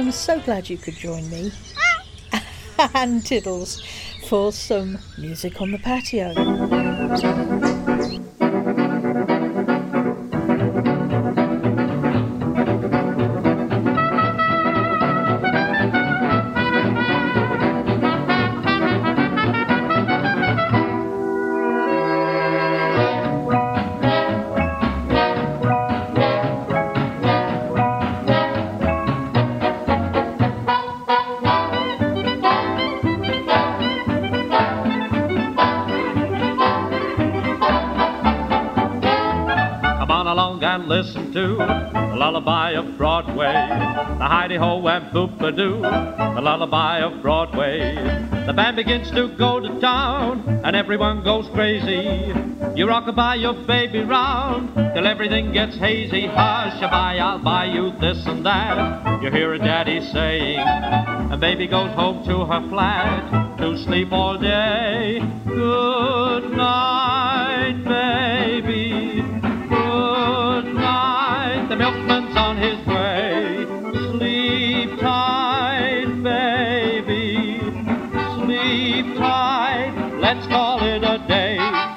I'm so glad you could join me and Tiddles for some music on the patio. Listen to the lullaby of Broadway, the hidey-ho and boop-a-doo, the lullaby of Broadway. The band begins to go to town, and everyone goes crazy. You rock-a-bye your baby round, till everything gets hazy. Hush-a-bye, I'll buy you this and that, you hear a daddy saying. And baby goes home to her flat, to sleep all day. Good night, baby. The milkman's on his way. Sleep tight, baby. Sleep tight. Let's call it a day.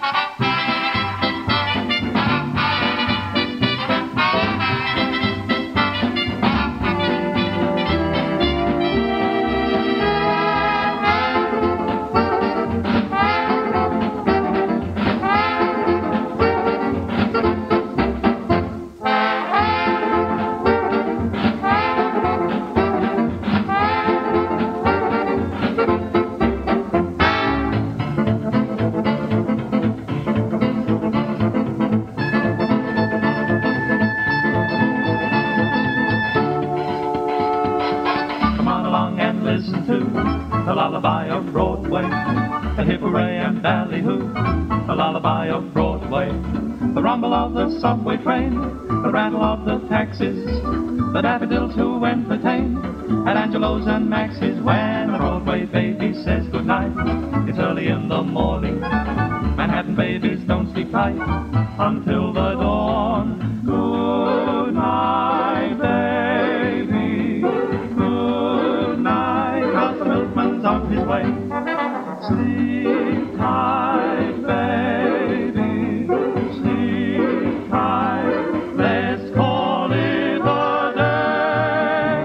The lullaby of Broadway, the hip hooray and ballyhoo, the lullaby of Broadway, the rumble of the subway train, the rattle of the taxis, the daffodils who entertain at Angelo's and Max's. When the Broadway baby says goodnight, it's early in the morning. Manhattan babies don't sleep tight until the dawn. Good night, baby. Good night, 'cause the milkman's on his way. Sleep tight, baby. Sleep tight. Let's call it a day.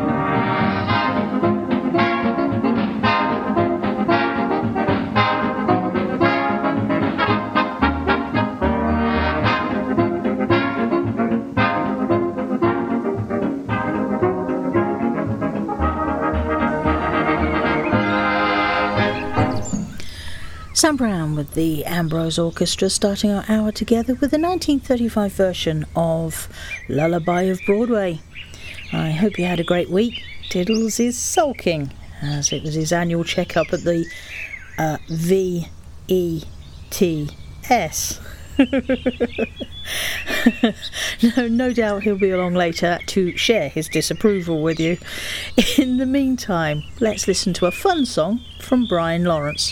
Sam Brown with the Ambrose Orchestra, starting our hour together with the 1935 version of Lullaby of Broadway. I hope you had a great week. Tiddles is sulking, as it was his annual checkup at the VETS. No doubt he'll be along later to share his disapproval with you. In the meantime, let's listen to a fun song from Brian Lawrence.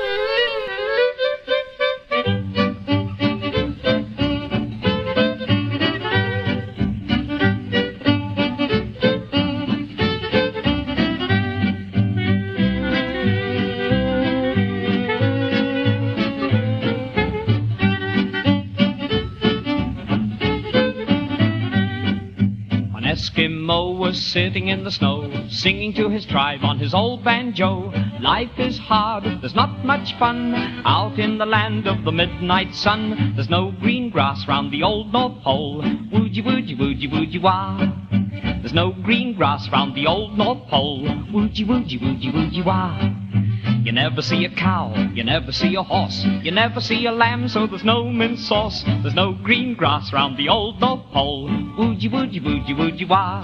Eskimo was sitting in the snow, singing to his tribe on his old banjo. Life is hard, there's not much fun out in the land of the midnight sun. There's no green grass round the old North Pole. Woody, woody, woody, woody, wah. There's no green grass round the old North Pole. Woody, woody, woody, woody, wah. You never see a cow, you never see a horse, you never see a lamb, so there's no mint sauce. There's no green grass round the old North Pole. Woody, woody, woody, woody, wah.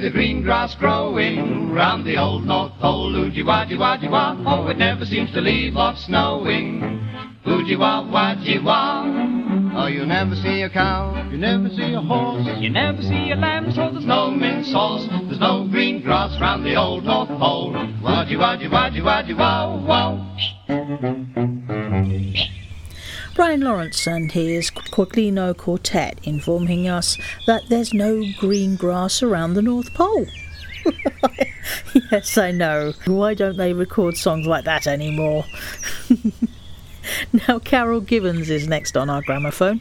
the green grass growing round the old North Pole. Oogie-wah-gee-wah-gee-wah, oh, it never seems to leave off snowing. Oogie-wah-wah-gee-wah. Oh, you never see a cow, You never see a horse, You never see a lamb, so there's no mince sauce, there's no green grass round the old North Pole. Wah-gee-wah-gee-wah-gee-wah-gee-wow, wow. Brian Lawrence and his Quaglino Quartet informing us that there's no green grass around the North Pole. Yes, I know. Why don't they record songs like that anymore? Now, Carol Gibbons is next on our gramophone.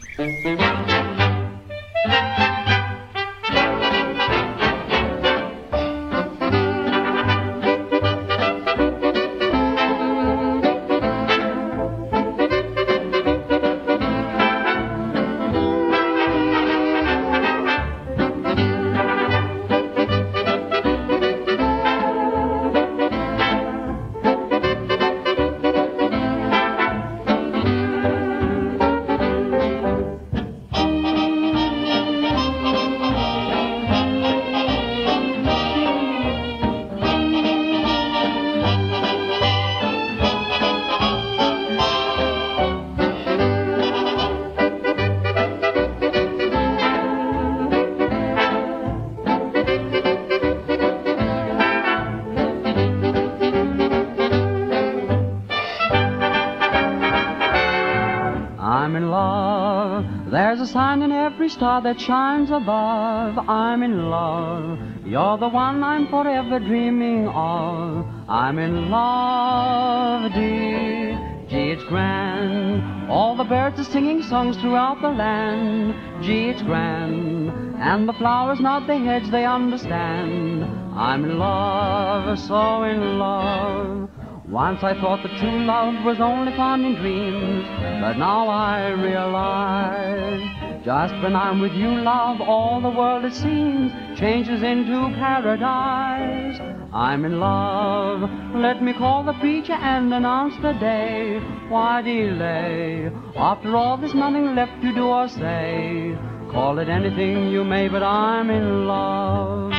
I'm in love. There's a sign in every star that shines above. I'm in love. You're the one I'm forever dreaming of. I'm in love, dear. Gee, it's grand. All the birds are singing songs throughout the land. Gee, it's grand. And the flowers nod their heads, they understand. I'm in love, so in love. Once I thought that true love was only found in dreams, but now I realize just when I'm with you, love, all the world it seems changes into paradise. I'm in love. Let me call the preacher and announce the day. Why delay? After all, there's nothing left to do or say. Call it anything you may, but I'm in love.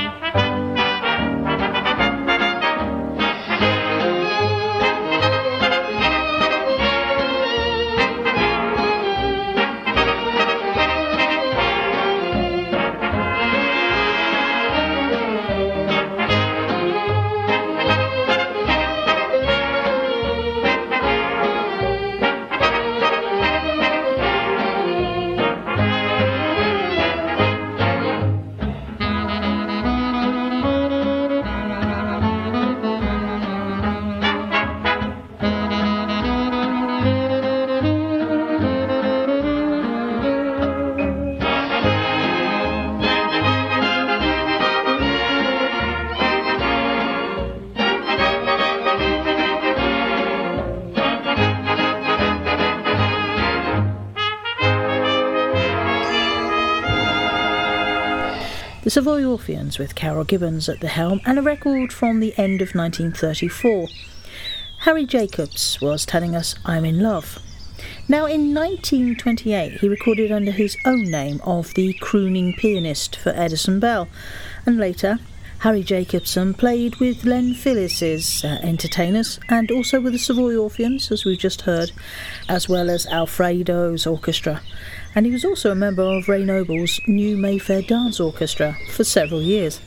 The Savoy Orpheans with Carol Gibbons at the helm, and a record from the end of 1934. Harry Jacobs was telling us I'm in love. Now, in 1928 he recorded under his own name of the crooning pianist for Edison Bell, and later Harry Jacobson played with Len Phillis's entertainers and also with the Savoy Orpheans, as we've just heard, as well as Alfredo's orchestra. And he was also a member of Ray Noble's New Mayfair Dance Orchestra for several years.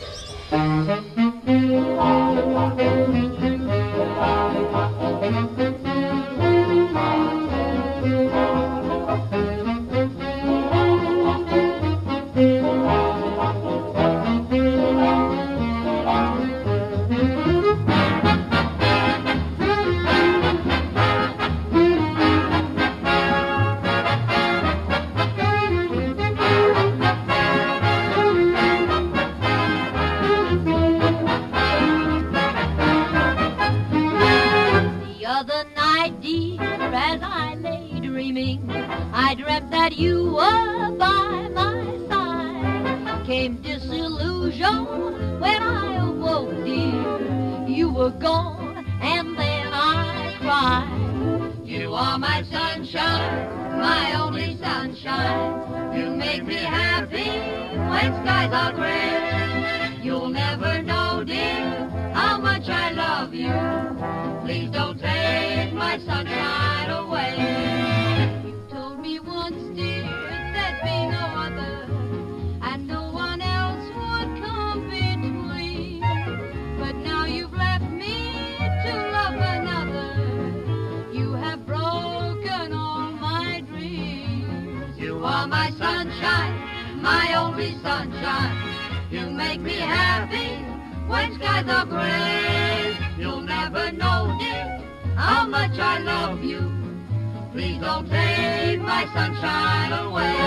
I dreamt that you were by my side. Came disillusion when I awoke, dear. You were gone, and then I cried. You are my sunshine, my only sunshine. You make me happy when skies are gray. You'll never know, dear, how much I love you. Please don't take my sunshine away. You told me once, dear, there'd be no other, and no one else would come between. But now you've left me to love another. You have broken all my dreams. You are my sunshine, my only sunshine. You make me happy when skies are gray. You'll never know, dear, how much I love you. Please don't take my sunshine away.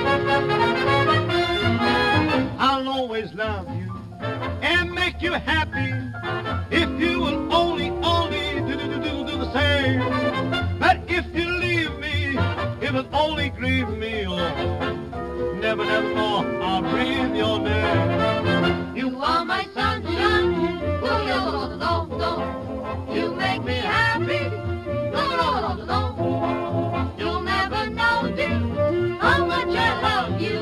I'll always love you and make you happy if you will only do the same. But if you leave me, it will only grieve me. Oh, never more I'll breathe your name. You are my sunshine, you make me happy. You'll never know, dear, how much I love you.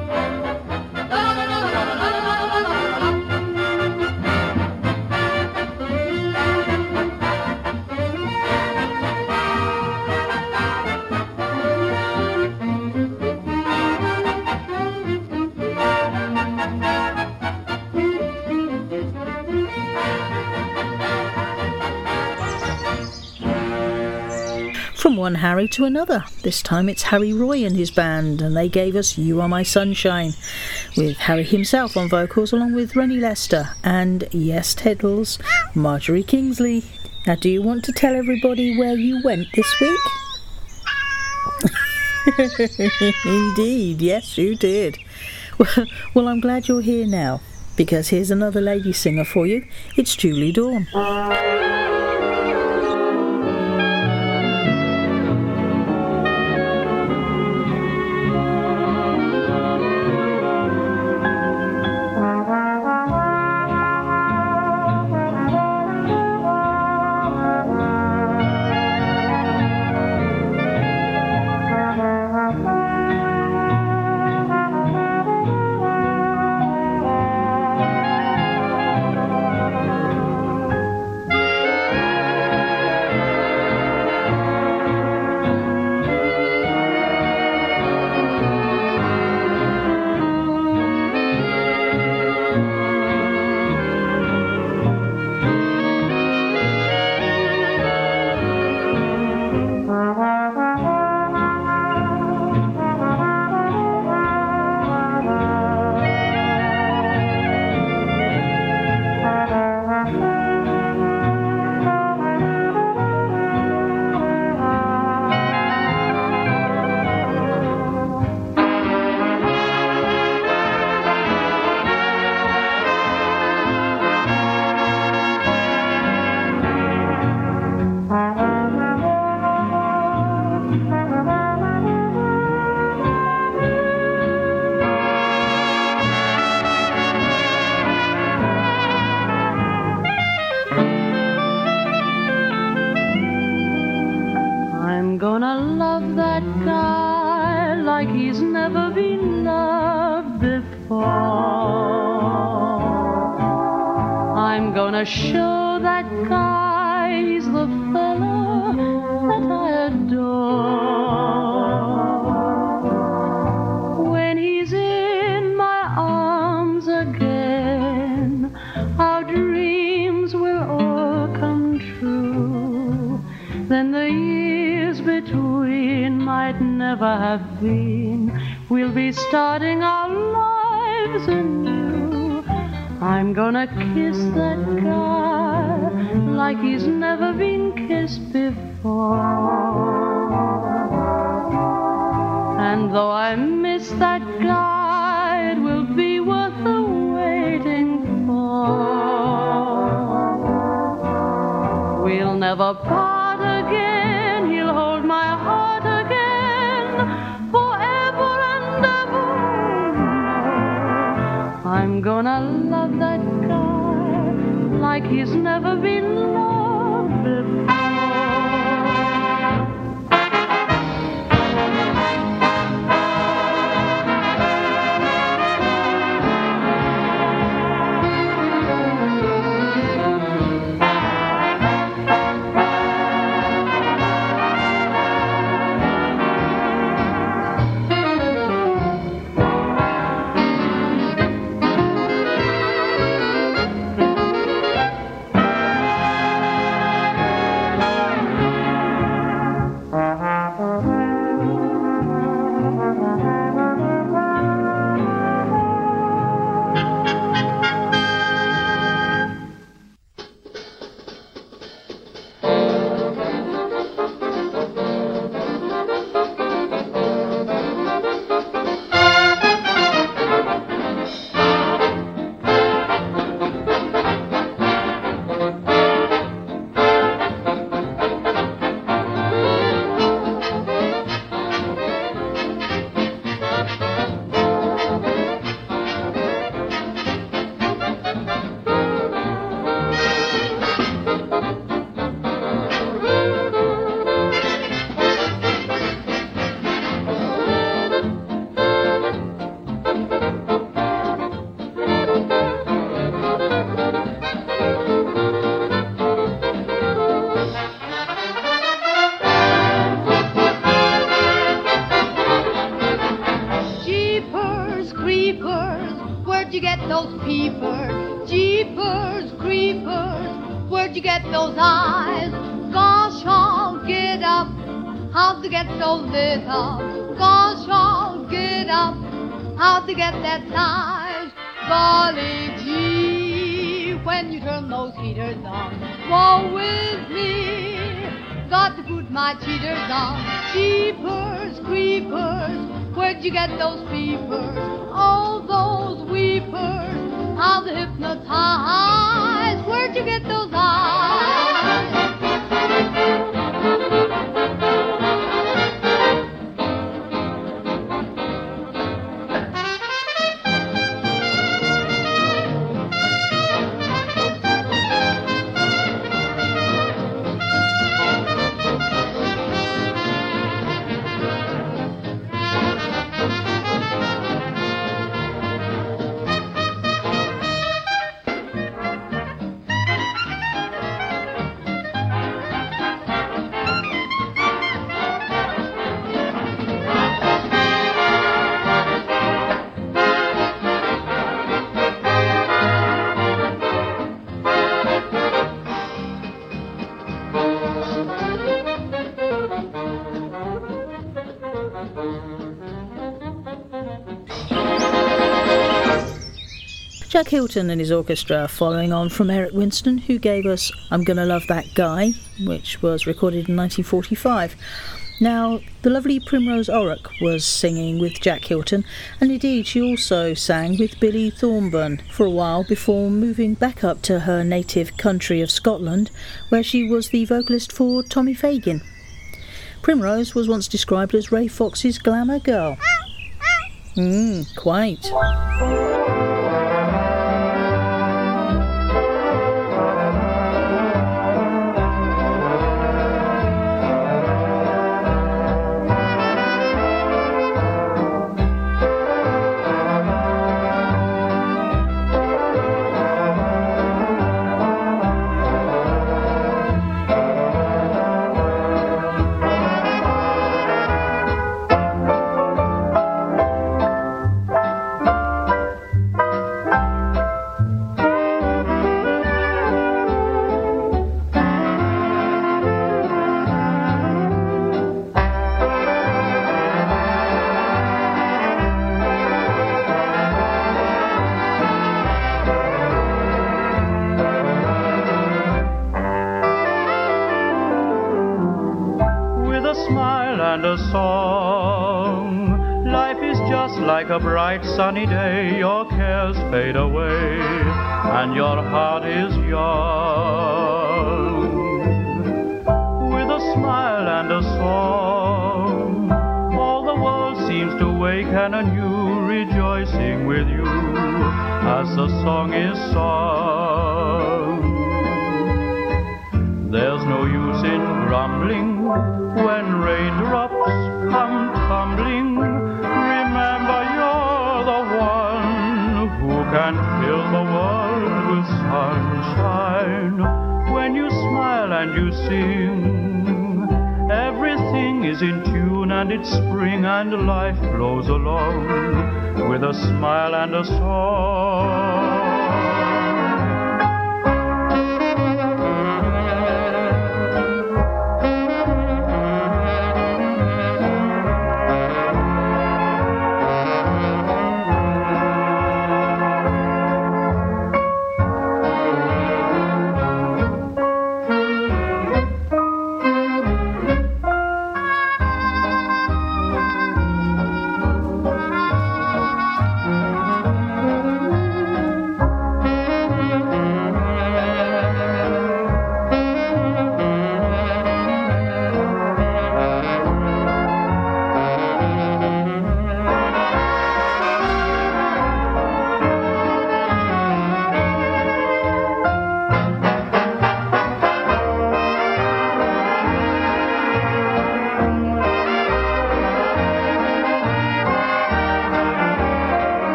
From one Harry to another. This time it's Harry Roy and his band, and they gave us You Are My Sunshine, with Harry himself on vocals along with Ronnie Lester and, yes, Teddles, Marjorie Kingsley. Now, do you want to tell everybody where you went this week? Indeed, yes you did. Well, I'm glad you're here now, because here's another lady singer for you. It's Julie Dawn. Show that guy he's the fella that I adore. When he's in my arms again, our dreams will all come true. Then the years between might never have been. We'll be starting our lives anew. I'm gonna kiss that guy like he's never been kissed before. And though I miss that guy, it will be worth the waiting for. We'll never part again, he'll hold my heart again, forever and ever. I'm gonna love that guy like he's never been loved before. those peepers? Jeepers, creepers, where'd you get those eyes? Gosh, I'll get up, how'd they get so lit up? Gosh, I'll get up, how'd they get that size? Golly gee, when you turn those heaters on, woe is me, got to put my cheaters on. Jeepers, creepers, where'd you get those peepers? Oh, those weepers, how they hypnotize. Where'd you get those eyes? Jack Hilton and his orchestra, following on from Eric Winston, who gave us I'm Gonna Love That Guy, which was recorded in 1945. Now, the lovely Primrose Oric was singing with Jack Hilton, and indeed she also sang with Billy Thornburn for a while before moving back up to her native country of Scotland, where she was the vocalist for Tommy Fagan. Primrose was once described as Ray Fox's glamour girl. Quite. Like a bright sunny day, your cares fade away, and your heart is young. With a smile and a song, all the world seems to wake and anew, rejoicing with you as the song is sung. There's no use in grumbling when raindrops come tumbling. Can fill the world with sunshine. When you smile and you sing, everything is in tune and it's spring and life flows along with a smile and a song.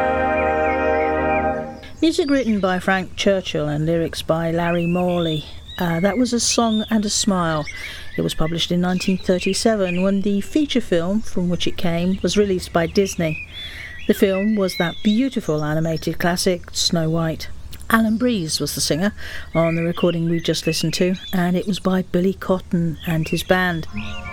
Music written by Frank Churchill and lyrics by Larry Morley. That was A Song and a Smile. It was published in 1937 when the feature film from which it came was released by Disney. The film was that beautiful animated classic, Snow White. Alan Breeze was the singer on the recording we just listened to, and it was by Billy Cotton and his band.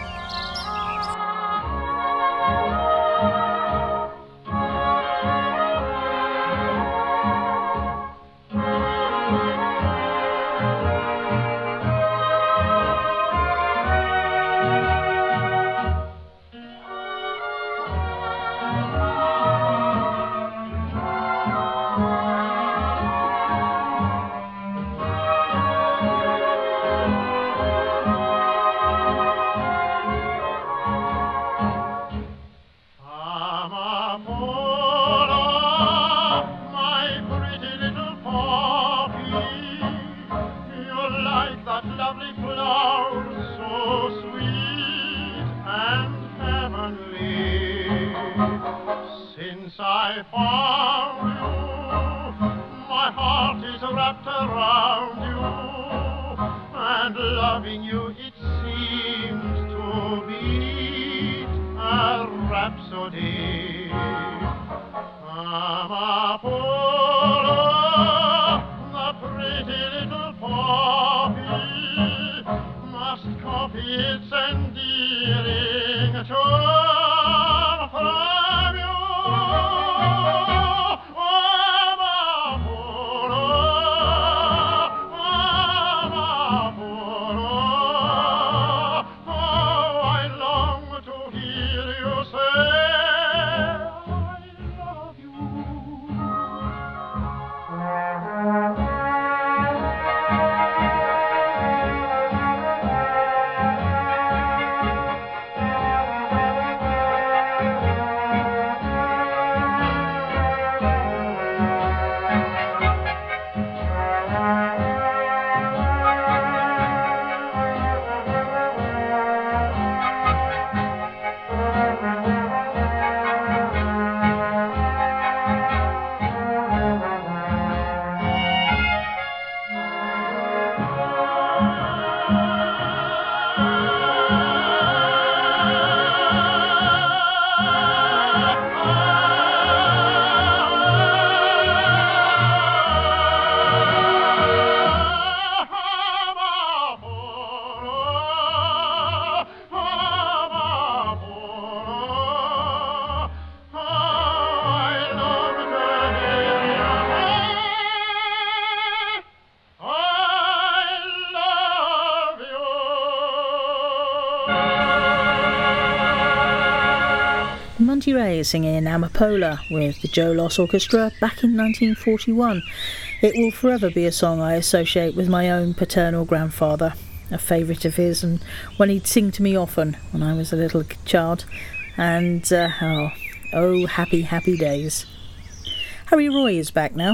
Monty Ray singing Amapola with the Joe Loss Orchestra back in 1941. It will forever be a song I associate with my own paternal grandfather, a favourite of his, and when he'd sing to me often when I was a little child. And, oh, happy, happy days. Harry Roy is back now.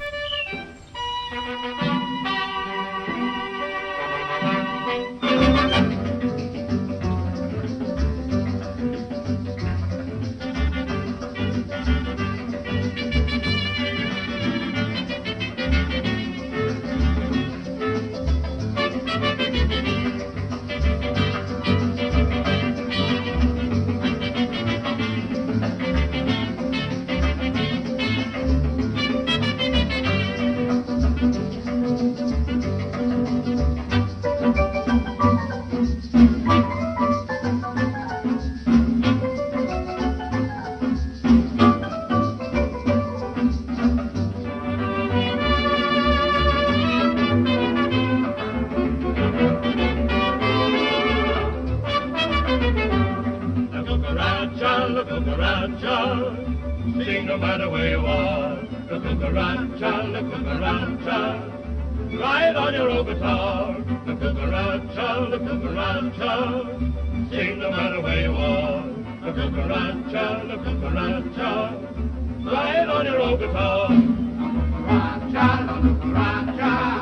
Sing no matter where you are. The cucaracha, the cucaracha. Ride on your old guitar. The cucaracha, the cucaracha. Sing no matter where you are. The cucaracha, the cucaracha. Ride on your old guitar. Cucaracha, the cucaracha.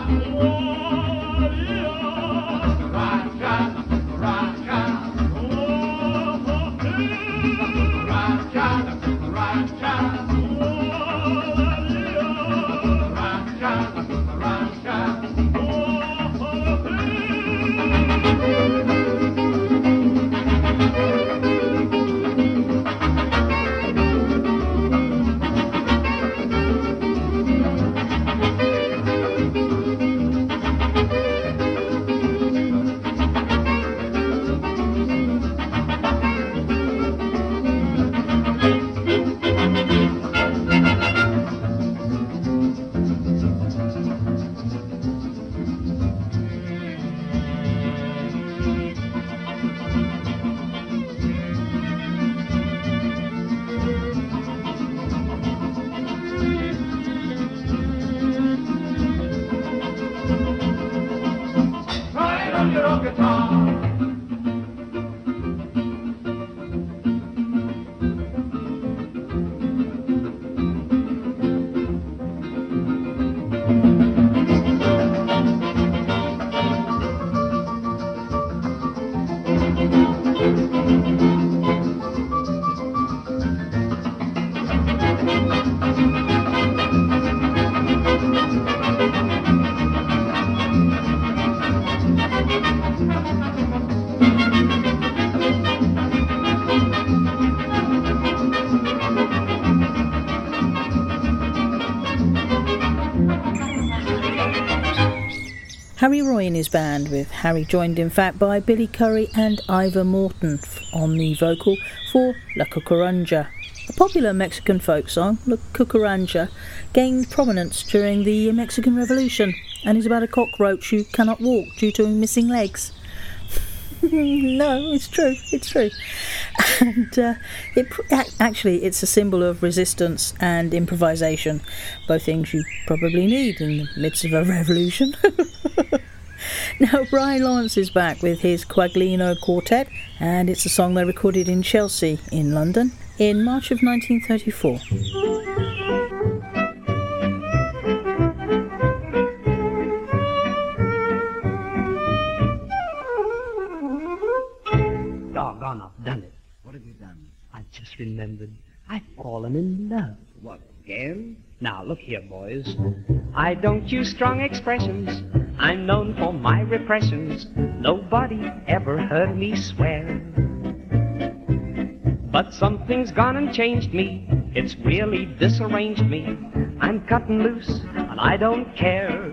Harry Roy and his band, with Harry joined in fact by Billy Currie and Ivor Morton on the vocal for La Cucaranja. A popular Mexican folk song, La Cucaranja, gained prominence during the Mexican Revolution and is about a cockroach who cannot walk due to missing legs. No, it's true. And actually, it's a symbol of resistance and improvisation, both things you probably need in the midst of a revolution. Now, Brian Lawrence is back with his Quaglino Quartet, and it's a song they recorded in Chelsea, in London, in March of 1934. Doggone, I've done it. What have you done? I just remembered. I've fallen in love. What, again? Now, look here, boys. I don't use strong expressions. I'm known for my repressions. Nobody ever heard me swear. But something's gone and changed me. It's really disarranged me. I'm cutting loose, and I don't care.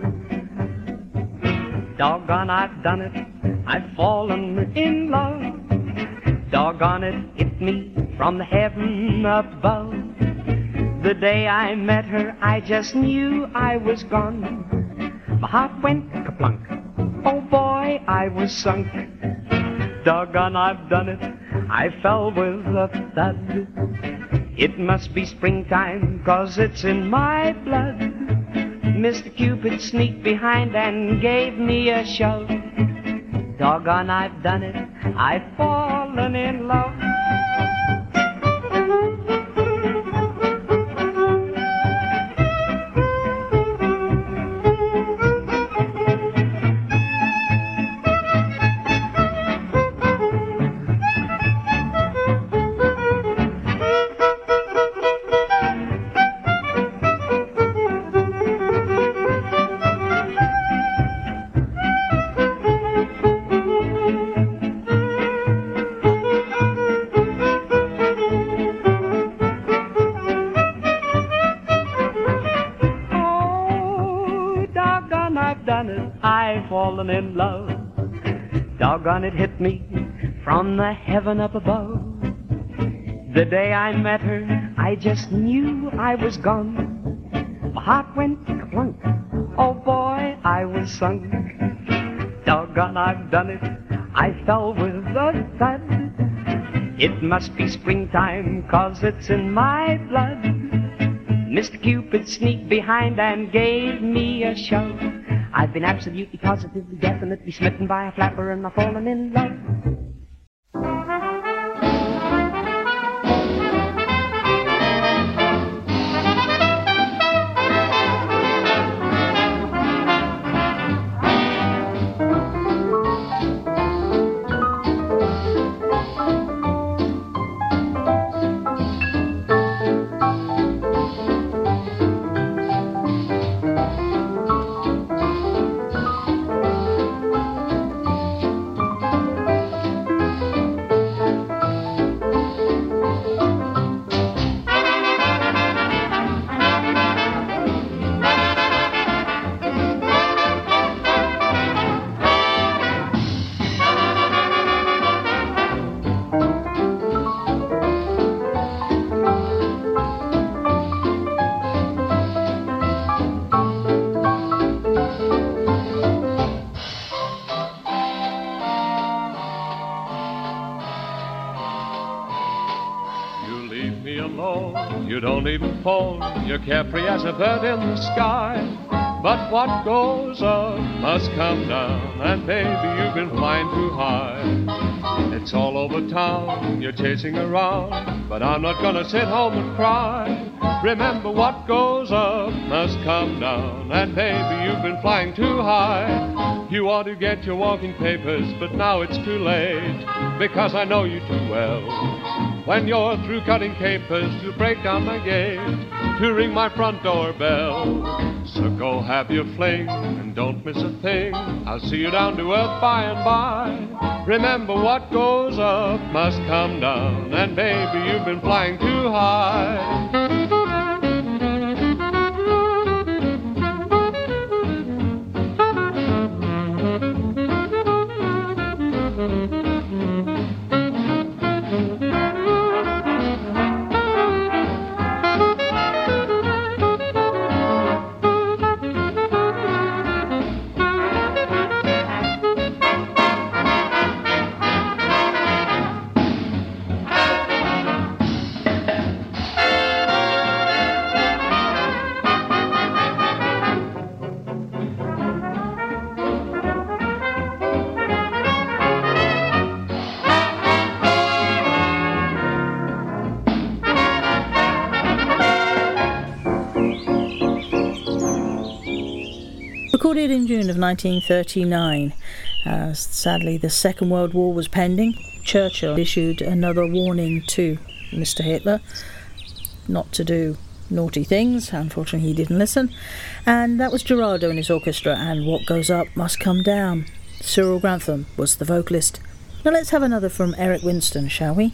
Doggone, I've done it. I've fallen in love. Doggone it, hit me from the heaven above. The day I met her, I just knew I was gone. My heart went kaplunk. Oh boy, I was sunk. Doggone, I've done it. I fell with a thud. It must be springtime, 'cause it's in my blood. Mr. Cupid sneaked behind and gave me a shove. Doggone, I've done it. I've fallen in love. Fallen in love. Doggone, it hit me from the heaven up above. The day I met her, I just knew I was gone. My heart went clunk. Oh boy, I was sunk. Doggone, I've done it. I fell with a thud. It must be springtime, 'cause it's in my blood. Mr. Cupid sneaked behind and gave me a shove. I've been absolutely, positively, definitely smitten by a flapper, and I've fallen in love. You're carefree as a bird in the sky. But what goes up must come down, and baby, you've been flying too high. It's all over town, you're chasing around, but I'm not gonna sit home and cry. Remember, what goes up must come down, and baby, you've been flying too high. You ought to get your walking papers, but now it's too late, because I know you too well. When you're through cutting capers, to break down my gate, to ring my front door bell. So go have your fling, and don't miss a thing. I'll see you down to earth by and by. Remember, what goes up must come down, and baby, you've been flying too high. Recorded in June of 1939. Sadly, the Second World War was pending. Churchill issued another warning to Mr. Hitler not to do naughty things. Unfortunately, he didn't listen. And that was Gerardo and his orchestra, and What Goes Up Must Come Down. Cyril Grantham was the vocalist. Now let's have another from Eric Winston, shall we?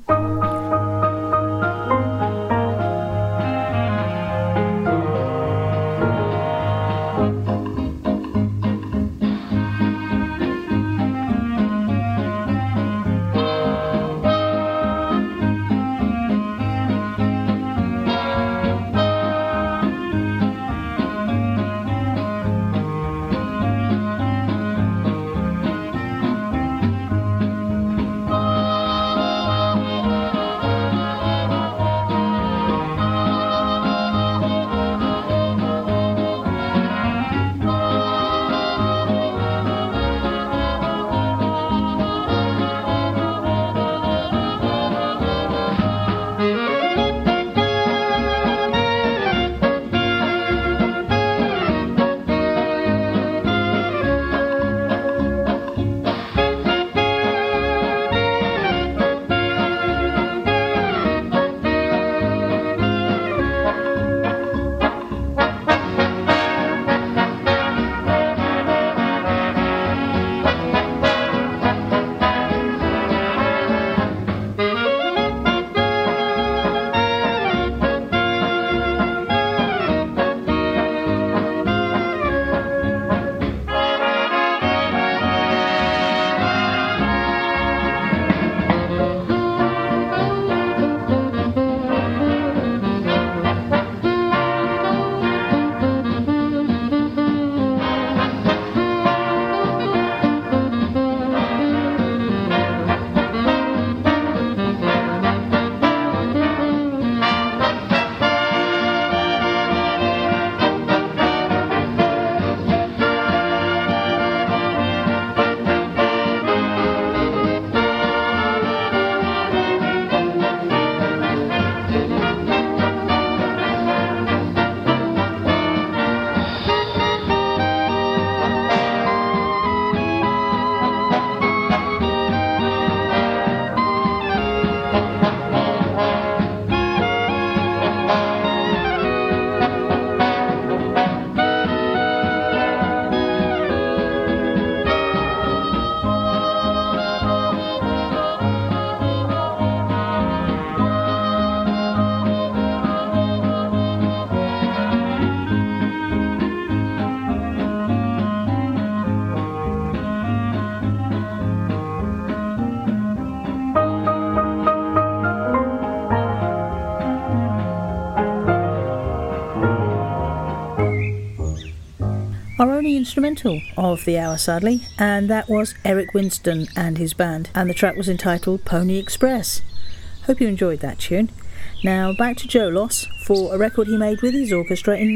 Our only instrumental of the hour, sadly, and that was Eric Winston and his band, and the track was entitled Pony Express. Hope you enjoyed that tune. Now back to Joe Loss for a record he made with his orchestra in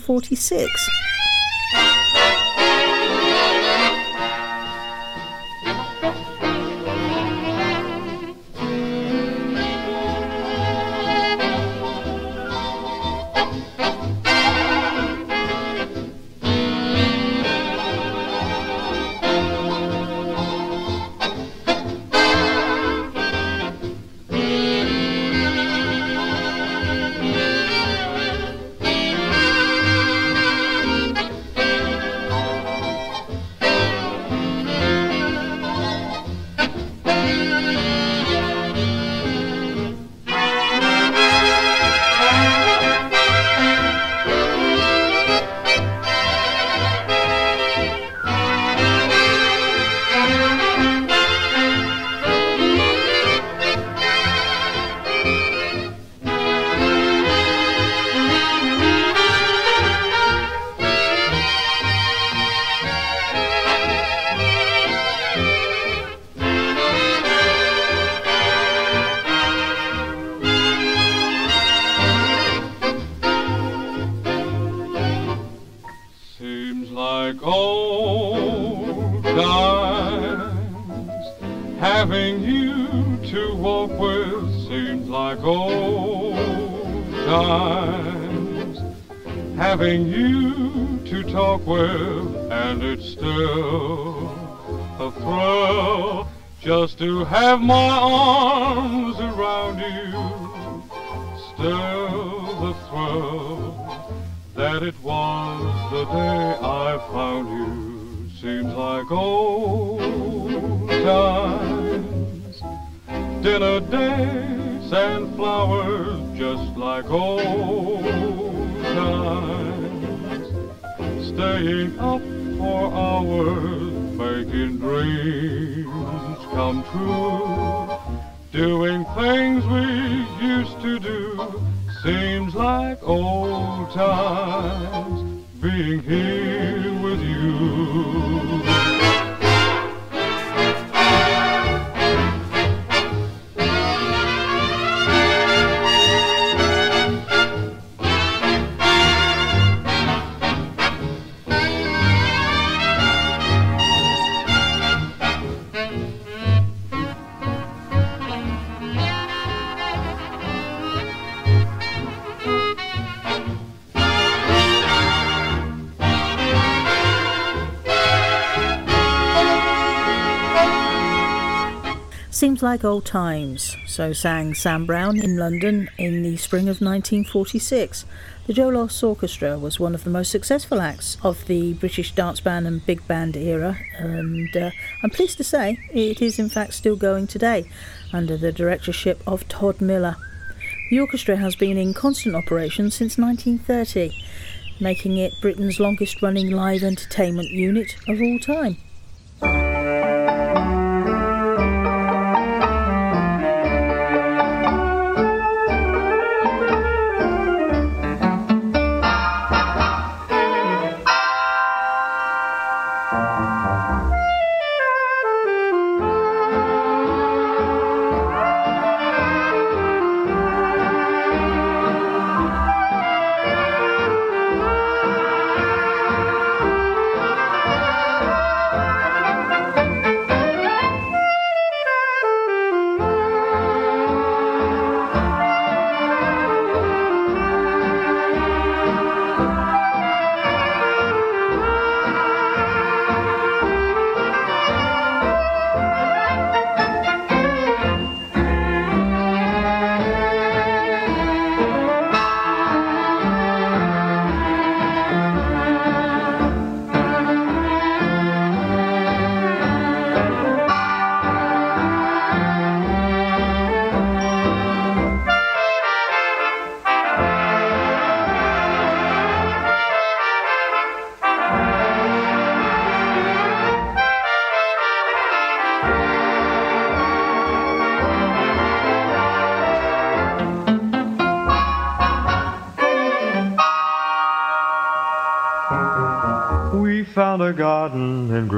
1946. like old times. Having you to walk with seems like old times. Having you to talk with, and it's still a thrill just to have my arms around you. Still the thrill that it was the day I found you. Seems like old times. Dinner dates and flowers, just like old times. Staying up for hours, making dreams come true. Doing things we used to do. Seems like old times, being here with you. Seems like old times, so sang Sam Brown in London in the spring of 1946. The Joe Loss Orchestra was one of the most successful acts of the British dance band and big band era, and I'm pleased to say it is in fact still going today under the directorship of Todd Miller. The orchestra has been in constant operation since 1930, making it Britain's longest running live entertainment unit of all time. We found a garden in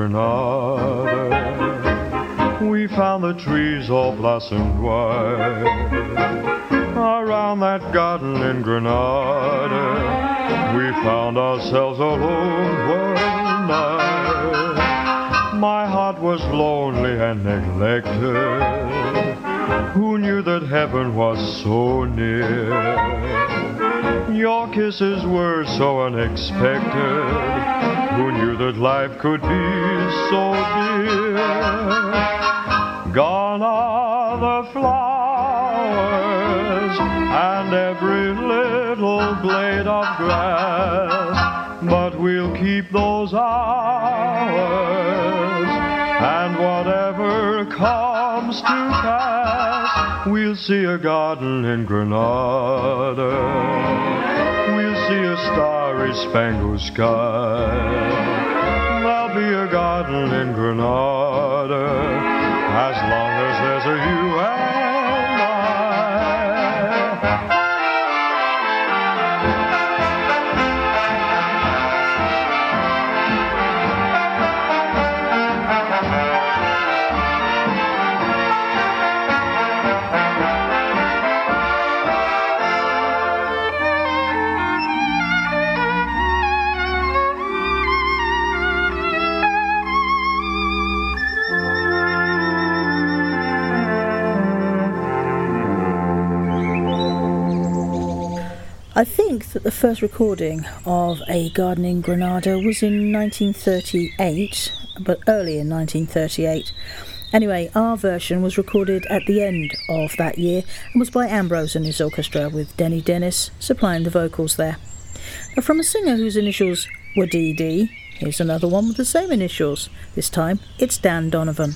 Granada. We found the trees all blossomed white. Around that garden in Granada, we found ourselves alone one night. My heart was lonely and neglected. Who knew that heaven was so near? Your kisses were so unexpected. Who knew that life could be so dear? Gone are the flowers and every little blade of grass, but we'll keep those hours, and whatever comes to pass, we'll see a garden in Granada. We'll see a starry-spangled sky. There'll be a garden in Granada as long as there's a you and I. that the first recording of A Garden in Granada was in 1938, but early in 1938. Anyway, our version was recorded at the end of that year and was by Ambrose and his orchestra, with Denny Dennis supplying the vocals there. Now, from a singer whose initials were DD, here's another one with the same initials. This time, it's Dan Donovan.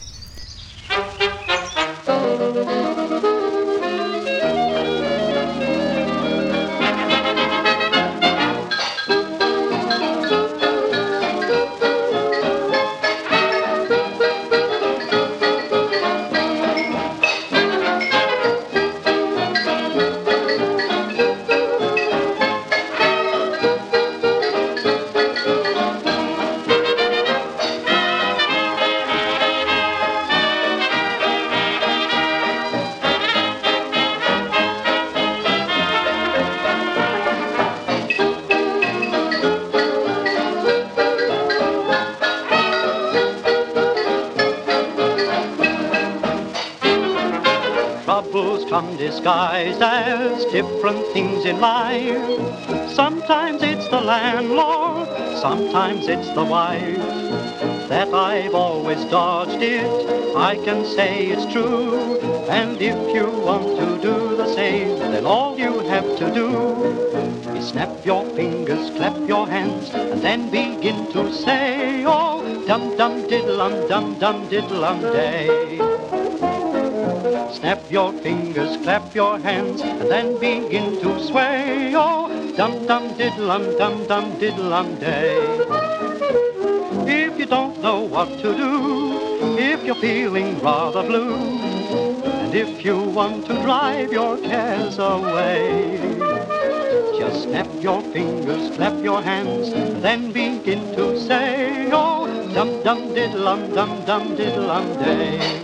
Disguised as different things in life. Sometimes it's the landlord, sometimes it's the wife. That I've always dodged it, I can say it's true. And if you want to do the same, then all you have to do is snap your fingers, clap your hands, and then begin to say, oh, dum-dum diddle-um, dum-dum diddle-um day. Snap your fingers, clap your hands, and then begin to sway. Oh, dum-dum diddle-um, dum-dum diddle-um day. If you don't know what to do, if you're feeling rather blue, and if you want to drive your cares away, just snap your fingers, clap your hands, and then begin to say, oh, dum-dum diddle-um, dum-dum diddle-um day.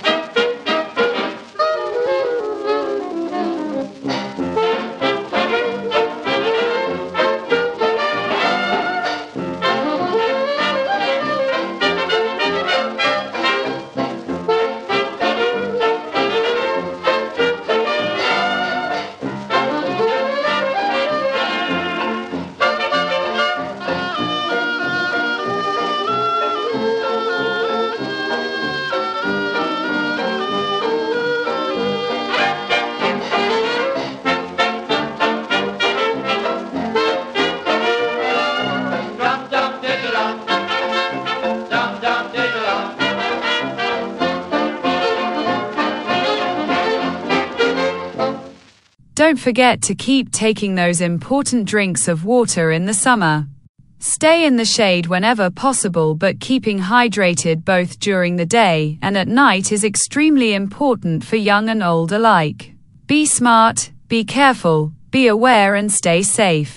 Don't forget to keep taking those important drinks of water in the summer. Stay in the shade whenever possible, but keeping hydrated both during the day and at night is extremely important for young and old alike. Be smart, be careful, be aware and stay safe.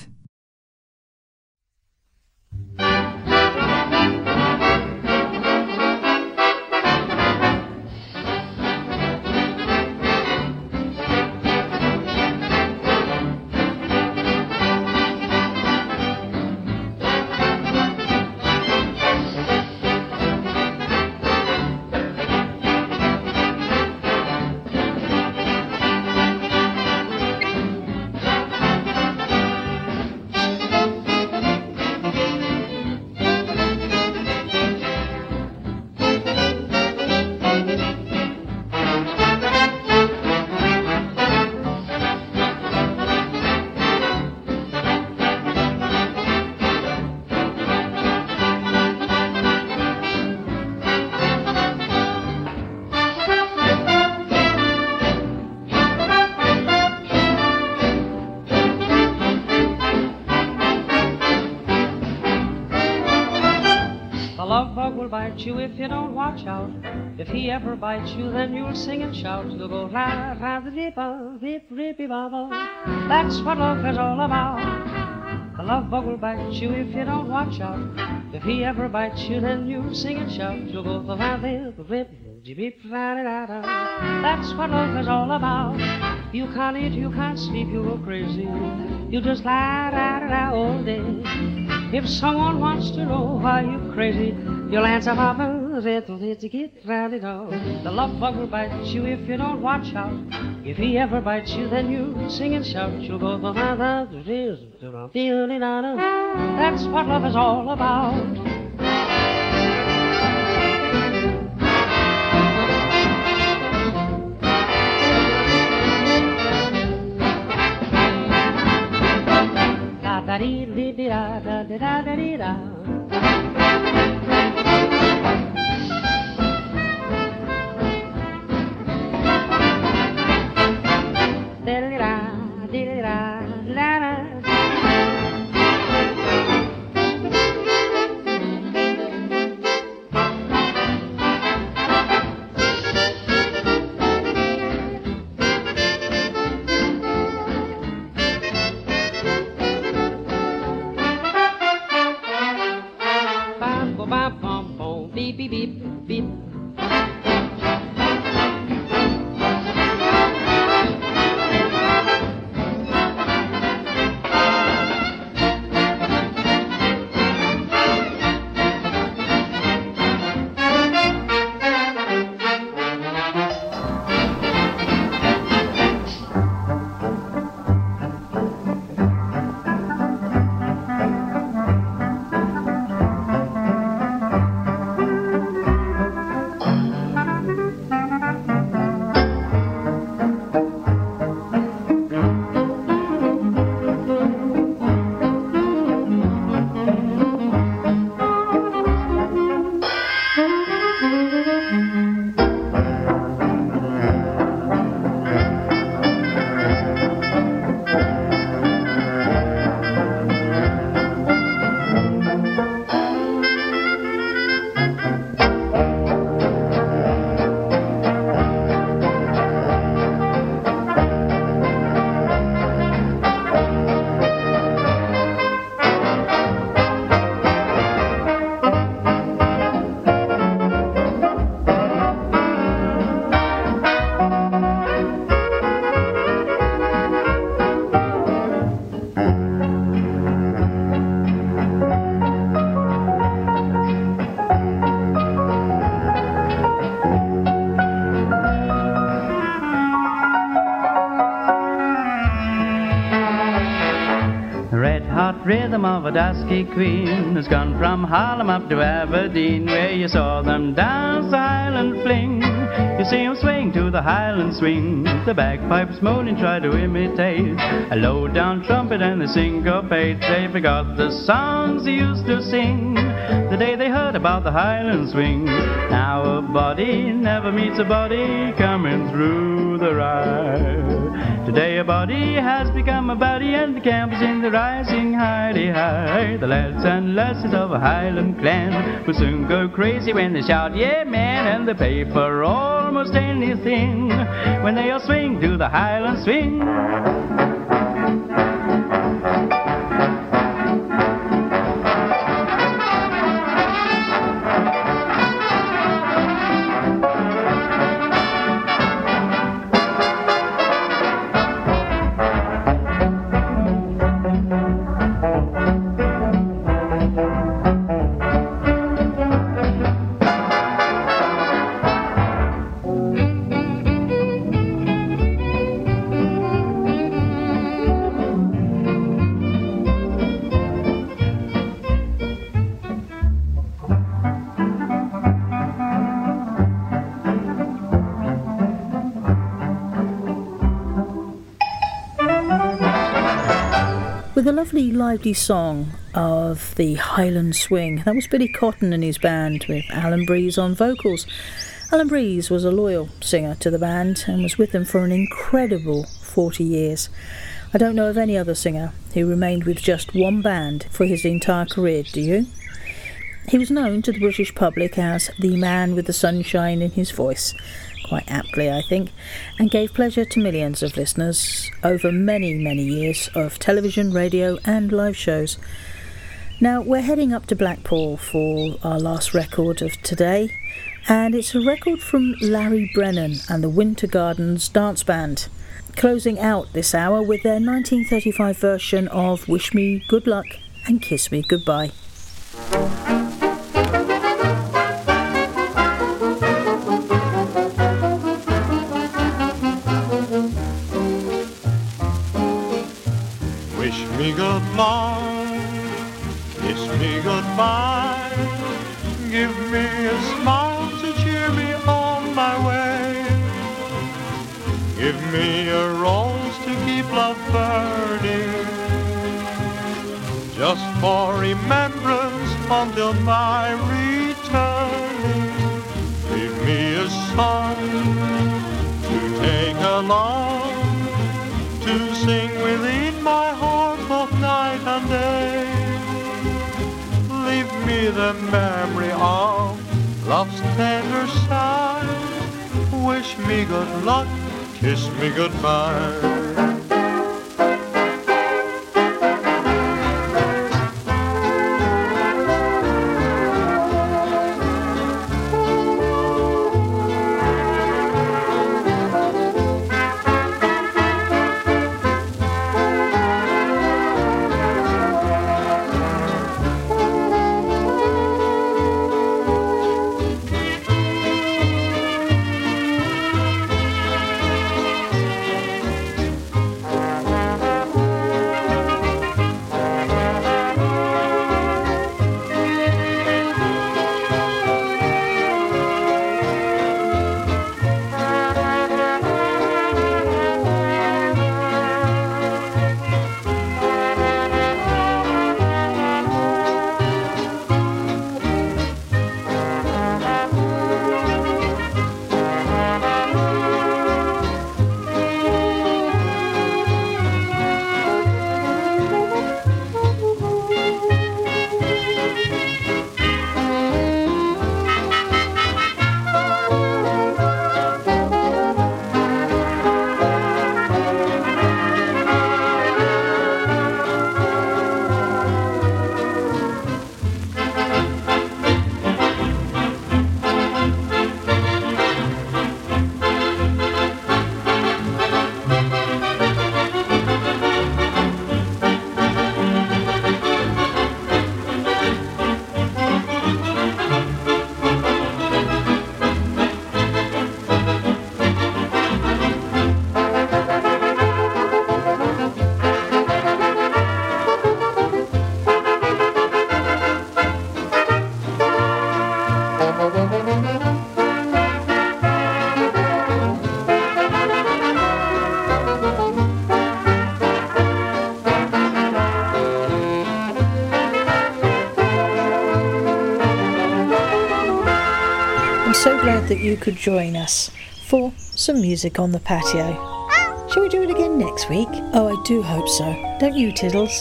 You if you don't watch out. If he ever bites you, then you'll sing and shout. You'll go la la the dippa, dip rippy bubble. That's what love is all about. The love bug will bite you if you don't watch out. If he ever bites you, then you'll sing and shout. You'll go la the rip, beep la da da. That's what love is all about. You can't eat, you can't sleep, you go crazy. You just la da da da all day. If someone wants to know why you're crazy, you'll answer, Papa, The love bug will bite you if you don't watch out. If he ever bites you, then you sing and shout. You'll go, that's what love is all about. Da-dee-dee-dee-da-da-da-da-dee-da. Beep, beep, beep, beep. Rhythm of a dusky queen has gone from Harlem up to Aberdeen, where you saw them dance the Highland fling. You see them swing to the Highland swing, the bagpipes moaning try to imitate a low down trumpet and the syncopate. They forgot the songs they used to sing the day they heard about the Highland swing. Now a body never meets a body coming through the ride. Today a body has become a body, and the camp is in the rising high. The lads and lasses of a Highland clan will soon go crazy when they shout, yeah man, and they pay for almost anything when they all swing to the Highland swing. With a lovely lively song of the Highland Swing. That was Billy Cotton and his band with Alan Breeze on vocals. Alan Breeze was a loyal singer to the band and was with them for an incredible 40 years. I don't know of any other singer who remained with just one band for his entire career, do you? He was known to the British public as the man with the sunshine in his voice, quite aptly I think, and gave pleasure to millions of listeners over many, many years of television, radio and live shows. Now we're heading up to Blackpool for our last record of today, and it's a record from Larry Brennan and the Winter Gardens Dance Band, closing out this hour with their 1935 version of Wish Me Good Luck and Kiss Me Goodbye. me goodbye. Give me a smile to cheer me on my way. Give me a rose to keep love burning, just for remembrance until my returning. Leave me a song to take along, to sing within my heart both night and day. Leave me the memory of love's tender sigh. Wish me good luck, kiss me goodbye. So glad that you could join us for some music on the patio. Shall we do it again next week? Oh, I do hope so. Don't you, Tiddles?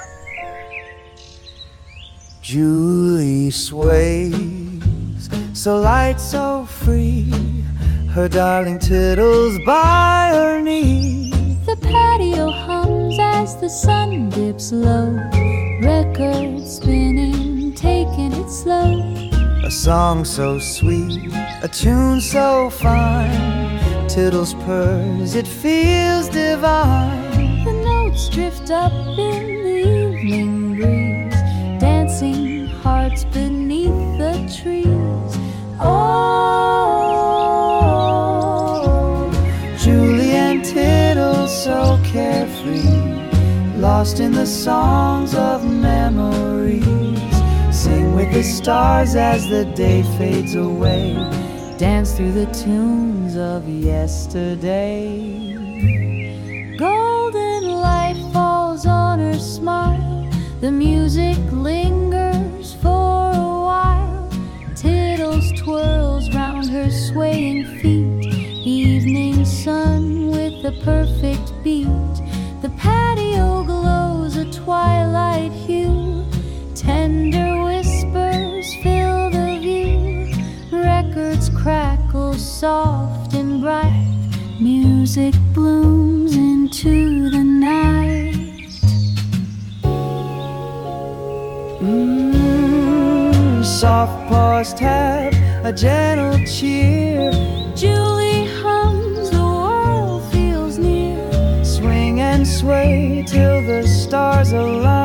Julie sways, so light, so free, her darling Tiddles by her knee. The patio hums as the sun dips low, record spinning, taking it slow. A song so sweet, a tune so fine, Tiddles purrs, it feels divine. The notes drift up in the evening breeze, dancing hearts beneath the trees. Oh, Julie and Tiddles so carefree, lost in the songs of memories. Sing with the stars as the day fades away, dance through the tunes of yesterday. Golden light falls on her smile, the music lingers for a while. Tiddles twirls round her swaying feet, evening sun with the perfect beat. The patio glows a twilight hue, tender whispers fill the view. Records crackle soft and bright, music blooms into the night. Soft paws tap, a gentle cheer. Julie hums, the world feels near. Swing and sway till the stars align.